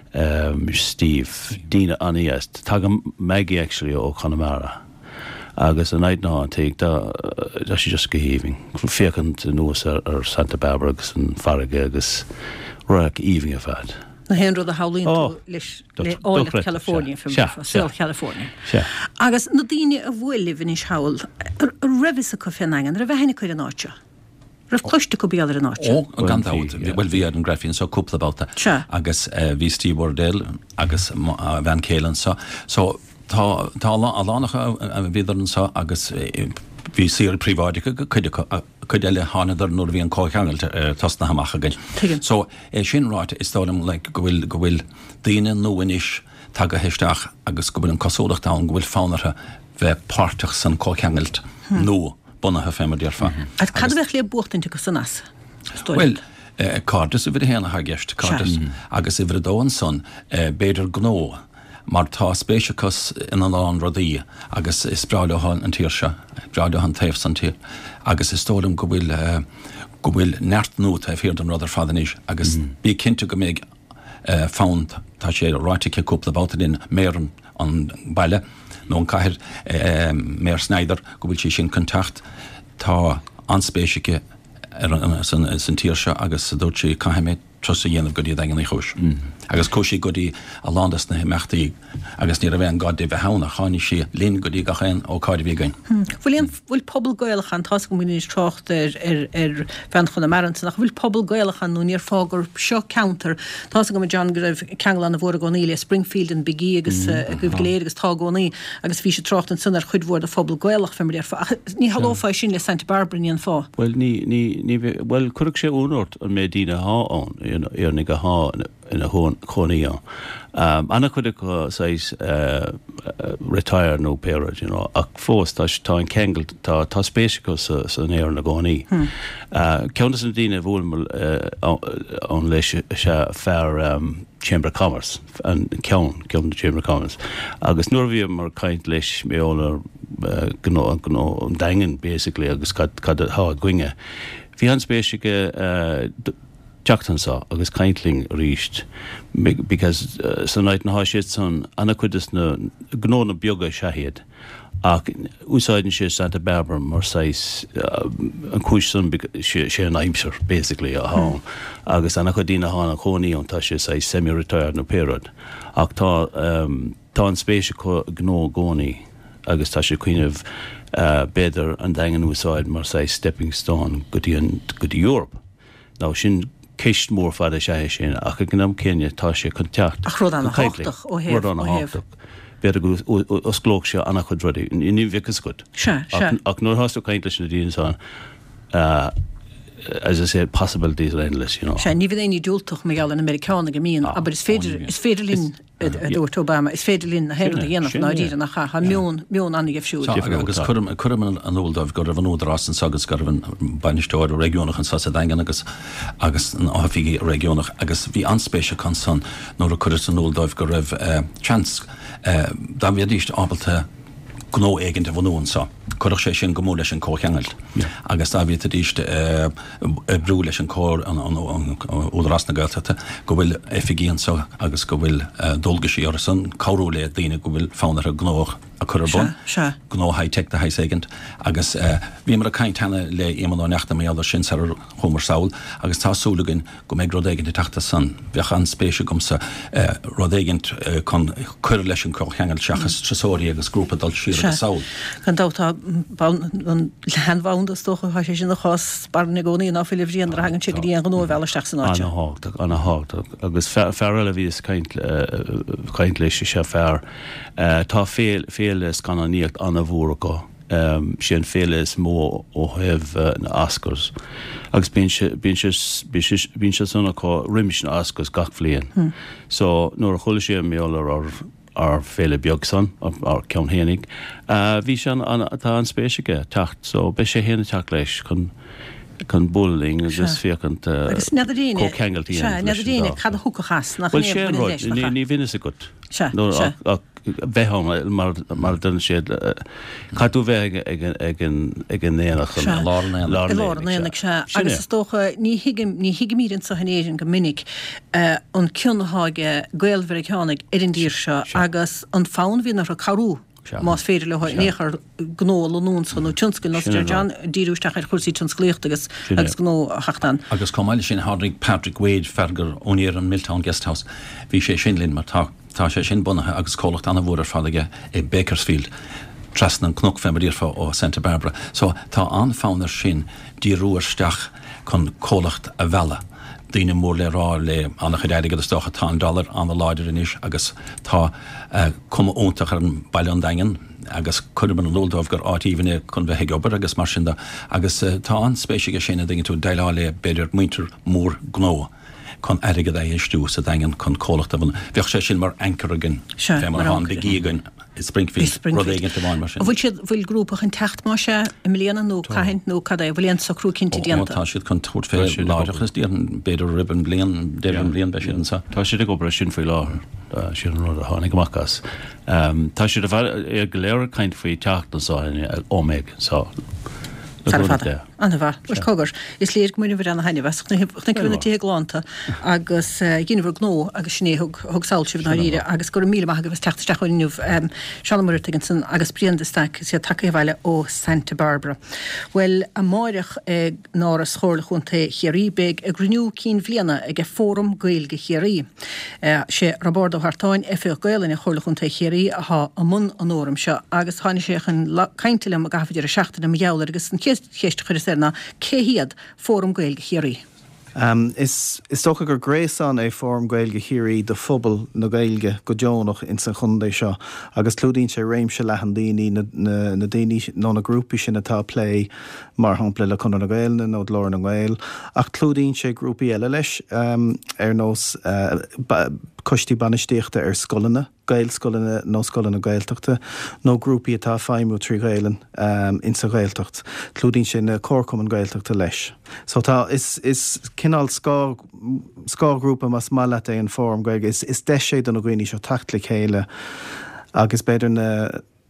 um, Steve Dina Aniest. Tag Maggie actually ó Connemara. Agus a night ná an teag da da sé just gohíhing. Fécant nuas ar, ar Santa Barbara agus an farige agus roiach íving a fad. Na hen rud a hálíonn tú leis le áile California from South California. Agus na daoine a bhfuil livin is hail rahis a cofianagan, ra bheithna chuir an áte. Rah cloiste go bealar an áte. Ó, an gantáid. Well, bhí ar an grafín so cúpla báta. Agus bhí Steve Wardell agus Van Calen sa. So tá a lánacha bhíidir an sa agus bhí sír príváide go chuid eile hánadar nóir bhí an cóithangailt tasna hamacha gain. So é sin ráit is tálam le go bhfuil go bhfuil daine nóhanis tag a heisteach agus go bhfuil an cosúlachtá go bhfuil fánartha bheith páirteach san cóithangailt nó bunathe fémar dear fa. A cad bheith le buachtainte go san as? Well, cardus i bhid héana ha gceist cardus agus i bhid dóan son béidir gnó mar tá spéisiachas in an lán rodí agus is bráileán an tíirse, bráileán taobh san tír, agus is tólam go bhfuil go bhfuil neartnú a fír an rudidir fadanís, agus bí cinnte go méid fánt tá sé ráitice cúpla báta in méran an baile, nó an caiir mér Snyder go bhfuil sí sin contact tá anspéisice san tíirse agus dúirt sí caiimiid tros a dhéanamh go dtí dagan í chúis. Agus cóisí go dtí a landas na mechtaí agus ní a bheith an gádé bheith hána cháinní si lín go dtí gachéin ó cáid bhígain. Bhfuil bhfuil pobl gailachan tá go mí trocht ar ar fan chuna marantach bhfuil pobl gailachan nó níor fágur seo counter tá go me John go raibh ceanglan a bhór goníile Springfield an Bigí agus go léir agus tá gonaí agus bhí sé trocht an sunnar chudhór a pobl gailach fé ní hallófáid sin le Santa Barbara níon fá. Well ní ní well chuireadh sé únort an médína háán ar nig go há ina chonaí an. Um, Anna chuideach go sais retire nó péad, you know, ach fós tá tá an kegel tá tá spéisico sa san éar na gcónaí. Ceantas an dtíine bhfuil an leis se fear Chamber of Commerce an ceann ceann na Chamber of Commerce. Agus nuair bhí mar caint leis méolar gná gná an daingen basically agus cad cad há gcuinge. Bhí an spéisice teachtansá agus caintling ríist because uh, san áit na háisiid san anna chuidas na gnó na beaga seahéad ach úsáidan sé Santa Barbara mar sais uh, an cúis san sé an aimsir basically a hán agus anna chuidína hána chonaí an tá sé sais semi-retired na péad ach tá um, tá an spéise gnó gcónaí agus tá sé cuiineh uh, beidir an daingen úsáid mar sais stepping stone go dtí Europe. Ná sin ceist mór fad a sé sin ach go gnam céine tá sé chun teacht. Ach rud an háach ó héamh an háach. Beidir go os glóg sé annach chud rudaí, ní bhicas gud. Se, se. Ach nóir hasú caint leis na dtíon as I said, possibilities are endless, you know. Se, ní bhí éoní dúltach me gal an Americána go míon, aber is féidir is féidir linn dúirt Obama, is féidir linn na heirla dhéanamh ná díra nach cha miún miún anna gefh siúd. Agus chum an óldamh go raibh an ódrás an sagus go raibh an bainisteoir a régiúnach an sa daingan agus agus an áfií régiúnach agus bhí anspéise can san nóair a chuir an óldamh go raibh chans dá bhí díist ábalta gó éigeanta bhnúin sa. Chuireach sé sin gomú leis an cócheangailt. Agus tá bhí a díiste brú leis an cór an údarrás na gailteachta go bhfuil efigíon sa agus go bhfuil dulga sí ar san cabhrú le daoine go bhfuil fánar a gnóch a churbun gná high-tech de heis éigent agus bhí mar a caiint hena le éman neachta mé sin sa chumar saoil agus tá súlagin go méid rud éigent teachta san bheach an spéise gomsa rud éigent chun chuir leis an cócheangailt seachas tresóirí agus grúpa dal siar a saoil. Gan dátá an lehanhhaúndas tócha há sé sin na chás barna gcónaí ná fi bhríon ar hagann si go dtíon nó bhheile teach san áte. Anna háach agus fearil a bhís caint leis sé fear tá féle scannaíocht anna bhúracha um, sin féle is mó ó heh na ascars agus bín se sanna có riimiis na ascars gach flian. Hmm. So nuair a chuile sé méolar ar ar féle beag san ar ceann hénig. Bhí se tá an spéisiige techt, so be sé héna teach leis chun chun bulling agus fécant cócheangailtí. Neidir cad thuca chas nach ní vinne a gut. bheithom mar den siad cadú bheith ag an néanach lánéanach se agus is tócha ní hiigemírin sa hanéirin go minic an cionnatháige gailmhericeánnig ar an dír se agus an fán hí nach a carú más féidir le néchar gnóil nún san tionscin nó John díúisteach ar chusaí tionscléocht agus agus gnó chachtan. Agus comáile sin Hardrick Patrick Wade fergur óníar an Milltown Guesthouse hí sé sinlinn mar tá tá sé sin bunathe agus cólacht anna bhór ar fáige i Bakersfield trasna an cnoc femadíorfa ó Santa Barbara. So tá an fánar sin díúirsteach chun cólacht a bhela. Díine mór le rá le anna chuideide go stocha tá dollar an láidir inis agus tá cum óntaach ar an bailán daingen agus chuban an lódómh gur átíhanne chun bheith gobar agus mar sinda agus tá an spéisiige sinna dinge tú deileá le beidir muinter mór gnó chun aige é istú sa daingen chun cólacht a bhn. Bheoh sé sin mar ancaragin fé mar an de gígan Springfield rodéigen bháin mar sin. Bhfuil siad bhfuil grúpach an techt má se i mlíana nó caiint nó cad é bhfuilon sa crú cinnti dianta. Tá siad chun tuairt fé láideachas dían beidir riban blian déan blian be sin sa. Tá siad go bre sin faoi láthir sin rud a tháinig amachchas. Tá siad a bhar ar go léir caiint faoi techt na sáin óméid sa. Tá fada. Anna bha cogur is léir muine bhar anna haine bheach na tí glánta agus ginmhar gó agus sné thug sáilseh na ríre agus gur mí agus bh teachtasteachúinmh seanmara san agus briandaste sé take bhile ó Santa Barbara. Well a máireach ag ná a schóla chunta chéiríbeig a grniú cín bhliana ag fórum gailge chéirí. sé Roberto Hartáin efeh gailin a chóla chunta chéirí a ha a mun an óm seo agus tháina sé an caiintilem a gafidir a seachtain na meálar agus an chéist chuir serna céhiad fórum gailge chéirí. Um, is is sto gur gréán é fóm gailge hirí de fphobal na gailge go Joach in san chundé seo, agus clúdín sé réimse lehan daoine na daoine ná na grúpi sin atá lé mar hapla le chun na gailna nó lár na gail, ach clúdín sé grúpi eile leis um, ar nós uh, costí banistíochta ar scolanna, gail scolanna nó scolanna gailteachta, nó grúpi atá feimú trí gailan um, in sa gailteacht. Clúdín sé na córcuman gailteachta leis. So tá is is cinál scá scágrúpa mas mála é an fóm gaige is is de sé don gcuoine seo tachtla chéile agus beidir na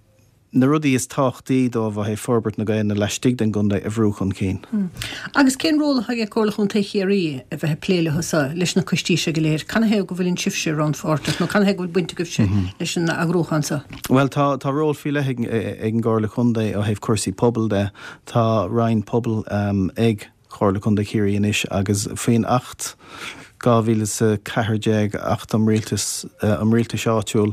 na rudí is táchtaí dó bh é forbert na gaine leistigh den gunda a bhrúchan cín. Agus cén róla ha ag cóla chun taíí a bheith pléile hosa leis na costíise go léir. Can he go bhfuiln sifse ran fórtas, nó can he go buinte goibse leis na agrúchansa? Well tá tá ról fi le ag an gála chundé a héh cuasaí pobl de tá Ryan pobl um, ag chóla chun de chéirí inis agus féin acht gáhíle sa ceirdeag acht am rialtas uh, am rialtas áitiúil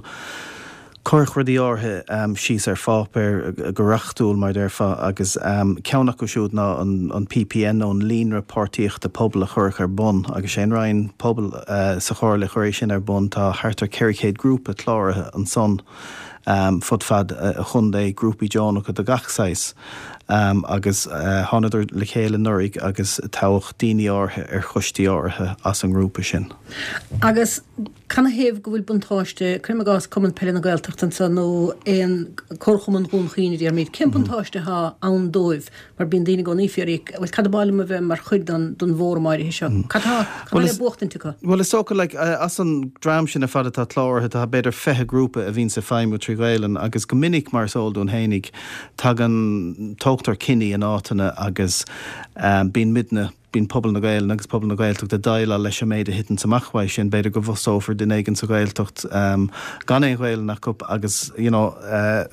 Corch rudí áthe um, síos ar fápéir go rachtúil mar d fa agus um, ceannach go siúd ná an, an P P N ón línra páirtíocht de pobl a church ar bun, agus sé rain pobl uh, sa chóir le choéis sin ar bun tá hartar Kerricade Group a chláirithe an son um, fud fad uh, a chundé grúpi Johnach a gachsáis. Um, agus uh, hánaidir le chéile nurig agus táach daoine áthe ar chustí áthe as an grúpa sin. Agus canna héamh go bhfuil buntáiste cruimeás cuman pelle na gailteachtan san nó éon corchuman gún chiine ar míid cin buntáiste ha an dóibh mar bíon daine go nífiarík bhfuil cadbáile a bheith mar chuid don don mhórmáir seo. Catá chu buchtaintica? Well is socha like uh, as an drám sin a fada tá chláirthe tá beidir fethe grúpa a bhín sa feimú trí gailen agus go minic mar sóldún hénig tá an tógtar cinní an átainna agus um, bín midna bín pobl na gail agus pobl na gailtocht de daile leis sem méid a hitan sa machhaid sin beidir go bhsófar den éigen sa gailtocht um, gan é gail nach cup agus you know uh,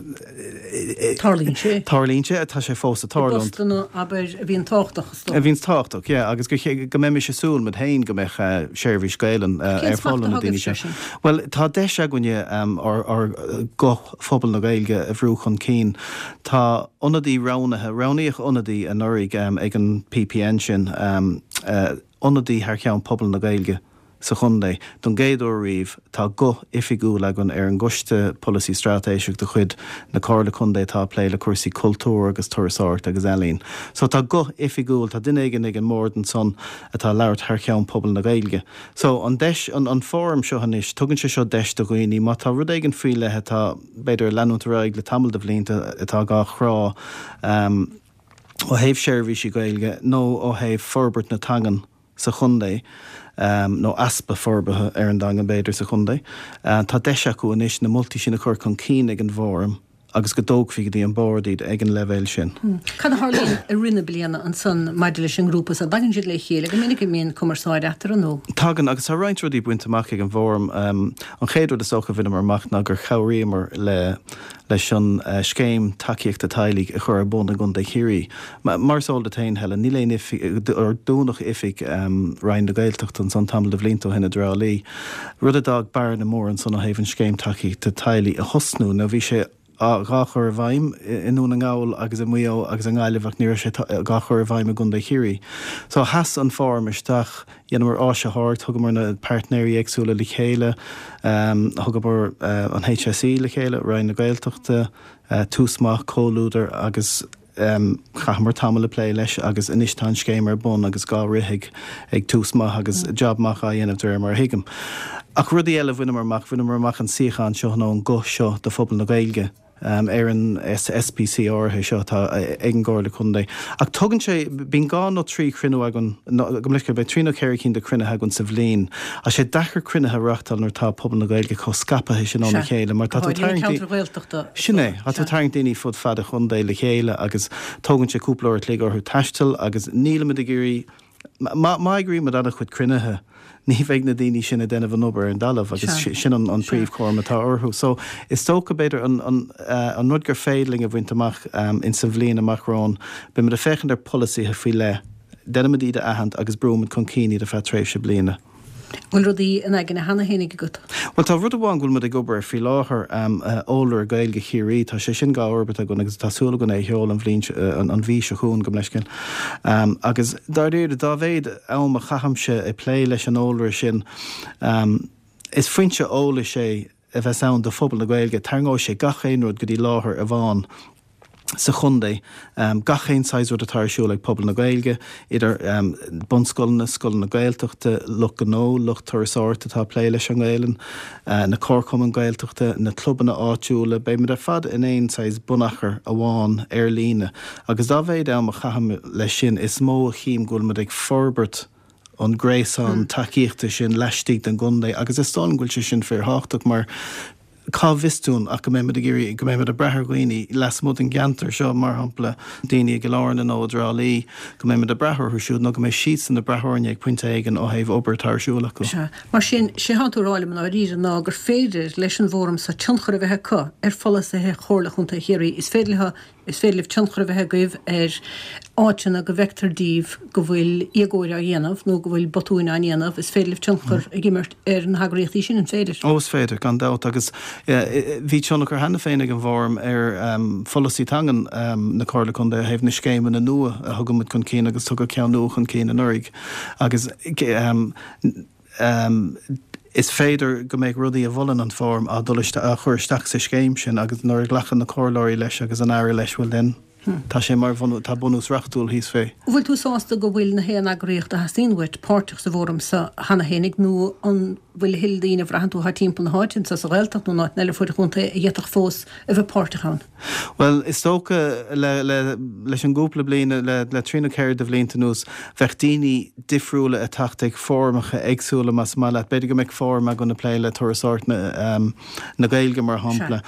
Tarlín sé Tarlín sé tá sé fós a Tarlund aber a bhíon táchtach a bhín táchtach yeah, agus go go mé me sé súl mit hain go meich uh, séirhís gailen uh, ar fálan na daine sé. Well tá de se gonne um, ar, ar go phobal na gailge a bhrúchan cín tá onadí ránathe ránaíoch onadí an nurig um, ag an P P N sin um, uh, onadí thar ceann pobl na gailge sa chundé don géadú riomh tá go ifigú le gon ar an goiste policy stratéisiúach de chuid na cála chundé tá plé le cuasaí cultúr agus tuasáirt agus elín. So tá go ifigúil tá duine ag an mór den son atá leirt thar ceann pobl na gailge. So an deis an, an fóm seo hanis tugann se seo deis do ghaoine má tá rud éigen frí lethe tá beidir leanúntaráig le tamil de bhlínta atá gá chrá um, ó héh séirhí sí gailge nó ó héh forbert na tangan sa chundé. Um, nó aspa forbathe ar an dangan beidir sa chundé. Uh, tá deise acu inis na multi sin a chur chun cín ag an bhórm agus go dógfií dí an bordíd ag an levéil sin. Can hálín a rinne bliana an san maidir sin grúpa a dagan siad le chéile, go minic míon cumarsáid etar an nó. Tágan agus a reinint rudí buinteach ag an bhórm um, an chéadú de socha bhí mar machna gur chairímar le leis an uh, scéim takeíocht a tailig a chur buna gun de chéirí. Mar sáil de tain helle, ní léon ar dúnach ifig um, rein de gailtecht an san tamil de bhlínto hinna drá lí. Rud a dag bar na mór an son a héhann scéim takeíocht a tailí a hosnú, na bhí sé a gachar a bhaim inún an gáil agus a muo agus an gáilehach níir sé gachar a bhaim a gun de chéirí. So has an fóm isteach dhéanamar áise háir thugam mar na partnéirí agsúla le chéile, um, thugam mar uh, an H S E le chéile, rein na gailteachta, uh, túsmach, cólúdar agus um, chamar tamil le plé leis agus inistán scéimar bun agus gá ritheigh ag túsmach agus mm. jobmach a dhéanamh dúir mar hiigem. Ach rudí eile bhuiine mar mach bhuiine mar mach an siáin seo ná an go seo do phobal na gailge ar an S P C R seo tá ag an gála chundé. Ach tugann sé bín gá nó trí crinú agan go mlice be trína céir cinn de crunethe agan sa bhlín, a sé dechar crunethe reachtal nar tá pobl na gailge có scapathe sin ána chéile, mar tá sinné a tú tarint daoine fud fad a chundé le chéile agus tugann sé cúplair lé orthú taistil agus níla me de gurí maigrí mar anna chud crunethe. Ní bheith na daoine sinna déna bh nobar an dalamh agus sin an príomhchóm atá orthú. So is tóca beidir an nudgur féidling a bhaint amach in sa bhlíon amachrán, be mar a fechan ar policy a fao le, déna medíad a ahand agus brúmid chun cíní de fe tréimh se bliana. Bhfuil rudí in aigeanna hana hénig go. Well tá rud amháin gúil mu ag gobar fí láthair ólar gailge chiaí, tá sé sin gá orbit a gon agus tásúla gon é heol an bhlín an bhí se chuún go leiscin. Agus dáidir dá bhéad am a chahamse i plé leis an ólar sin is frinte óla sé a bheith saon do phobal na gailge, tarngá sé gachéonrúd go dtí láthair a bháin sa chundé, um, gachéin sais rud atá siúil ag pobl na gailge, idir um, bunscoilna scoilna gailteachta luch gnó, luch tuairsáirta tá plé leis an gailen, uh, na córcom gailteachta, na clubanna áitiúla, bé mar ar fad in éon sais bunachar a bháin ar líne. Agus dá bhéad am a chaham leis sin is mó chím gúil mar ag forbert an gréasán takeíochta sin leistigh den gundé, agus is stáin gúil sé sin fear háach mar cá visún ach go mé a géirí go mé a brethir gooine les mud an gantar seo mar hampla daoine go láirna nó drálí go mé a brethir siúd nó go mé síos an na brethirne ag puinte aigen ó héh obertáirsúla go. Mar sin sé háúráile man á ríre ná gur féidir leis an bhórm sa tionchar a bheitthe có ar folas a chóirla chunta chéirí is féidirthe is féidirlih tionchar a bheitthe goibh ar áitina go bhectardíh go bhfuil iagóir a dhéanamh nó go bhfuil botúin a dhéanamh is féidirlih tionchar a gimmert ar an hagraíochtaí sin an féidir. Ó féidir gan dat agus bhí teannach ar hena féinnig an bhórm ar folasí tangan na cála chun de héh na scéimen na nua a thugamid chun cín agus tugad cean nuach an cín an urig agus is féidir go méid rudaí a bhlan an fórm a duliste a chuirteach sa scéim sin agus nuair ghlachan na cóláirí leis agus an air leis bhfuil den. Tá sé mar tá bunús reachtúil híos fé. Bhfuil tú sásta go bhfuil na héana agraíocht a hasíonhait páirteach sa bhórm sa hana hénig nó an bhfuil hildaína bhreahan tú timp na háitin sa réilteach nó náit neile fuidir chunta a dhéach fós a bheith páirteachán. Well, is tóca leis an gúpla bliana le trína céir de bhlíonnta nús bheith daoine difriúla a tactaigh fórmacha agsúla mas má le beidir go méid fórm a gona pléile tuairsáirt na gailge mar hampla.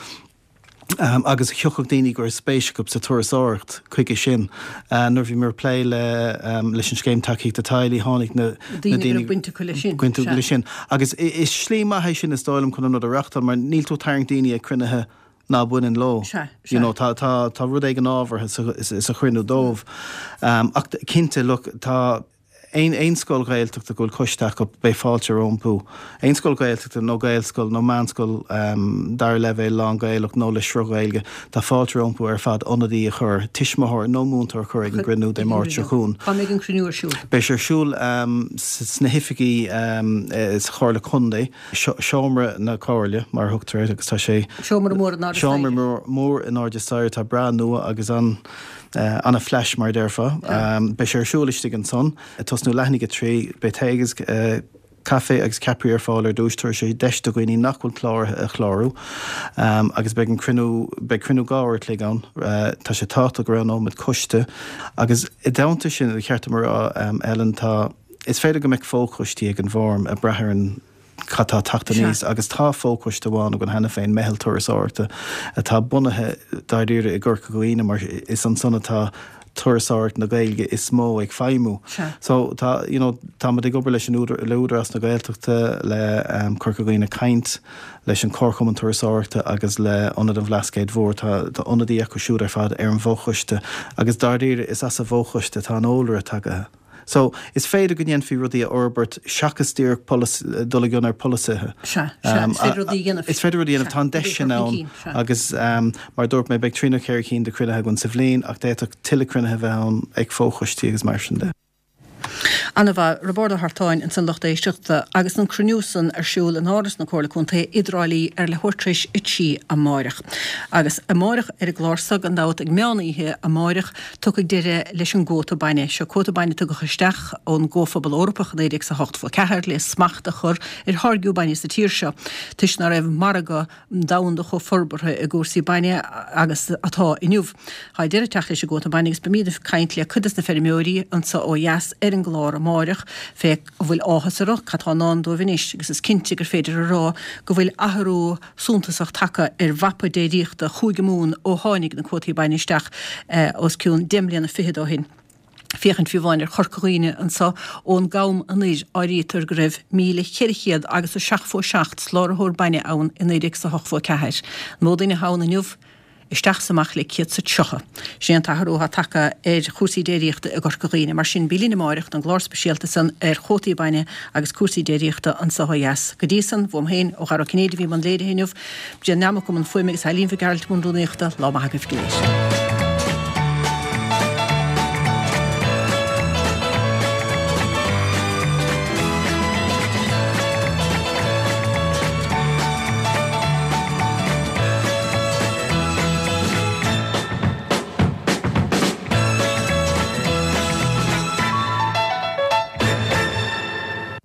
Um, agus chuchach daoine gur spéisiúb sa tuairsáirt chuige sin nuair bhí mar plé le um, leis an scéim takeíocht a tailí tháinig na daoine buinte go sin. Buinte go sin. Agus is slí maithe sin is dáilm chun an reachtal, mar níl tú tarint daoine ag crunethe ná buin lo. You know, tá tá tá rud ag an ábhar is is a chuinú dómh. Um, ach cinnte look tá Ein ein skol gaelteachta gúil coisteach go bé fáilte rompú. Ein skol gaelteachta nó gaelscoil nó manscoil um, dar levé lá gaelach nó le sruggailge tá fáilte rompú ar fad onadí a chur tiismathir nó múntar chur ag an grinú é mar seún. Tá mé an crinúir siúl. Bei sé siúl um, sna hifiigi um, is chorla chundé, seomra na cáirle mar thugtar agus tá sé Seomra mór an áidir Seomra mór in áidir sair tá bra nua agus an Uh, anna fleis mar derfa. Um, Bei sé siúlistig an son. Tos nú leithnig a trí be tegus uh, café agus capri ar fáil dúistar sé deiste gooine nachhfuil chlár a chlárú. Um, agus be crinú be crinú gáhairt le an uh, tá sé táta go ranó mit coiste. Agus i damta sin a cheartta mar um, Ellen tá is féidir go meid fócustí ag an bhórm a brethir an Catá tata níos agus tá fócuiste bháin gon hena féin mehel tuairsáirta a tá bunathe daidíre i ggurcha goine mar is an sonnatá tuairsáirt na gailge is mó ag feimú. So tá you know tá ag gobar leis an leúdar as na gailteachta le um, curcha goine caint leis an córchom an tuairsáirta agus le onad an bhlascéid mhór tá onadí acu siúd ar fad ar an bhóchuiste agus daidíre is as a bhóchuiste tá an ólar a tagathe. So is féidir go dhéanamh rudí a orbert seachastíir dulagan ar polisithe. Is féidir rudí dhéanamh tá deis sin ann agus um, mar dúirt mé beag trína céir cín de crunethe gon sa bhlín ach déach tiile crunethe bheith ag fóchastí agus mar sin de. Anna bh Roberta Hartáin in san lochta éisteachta agus an cruúsan ar siúil an áras na cóla chun ta idralí ar le thuirtris ití a máireach. Agus a máireach ar a glásag an dát ag meanaíthe a máireach tu ag deire leis an ggóta baine seo cóta baine tu go chuisteach ón ggófabal Orpach éidir sa hocht fá ceir le smachta chur ar thgú baine sa tíir seo. Tus na raibh marga damda cho forbarthe a gúsaí baine agus atá inniuh. Ha deire teach leis a ggóta baine agus bemíidir caiint le chudas na fermiúí an sa ó jaas ar an glár a máireach fé bhfuil áhasarach catá ná dó bhanis agus is cinnte gur féidir a rá go bhfuil aharú súntasach take ar bhapa déiríochta chuigemún ó hánig na cuataí bainisteach os ciún dimblianna fihidó hin. Féchan fi bháinir chorcaíine an sa ón gam an éis áítar go raibh míle cheirichéad agus a seach fó seach sláthór baine ann in éidir sa hoch fó ceir. Nódaine hána nniuh isteach samach le ciad sa tseocha. Sé an tathrótha take ar chósaí déiríochta a gorcaíine, mar sin bílína máireacht an glár speisialta san ar chótaí baine agus cuasaí déiríochta an sa jaas. Go dtí san bhm héin ó gar cinnéad bhí man léidir héinmh, de neamach go an foiime is helín bh gaiilt mún dúnéachta lá maithagah go léis.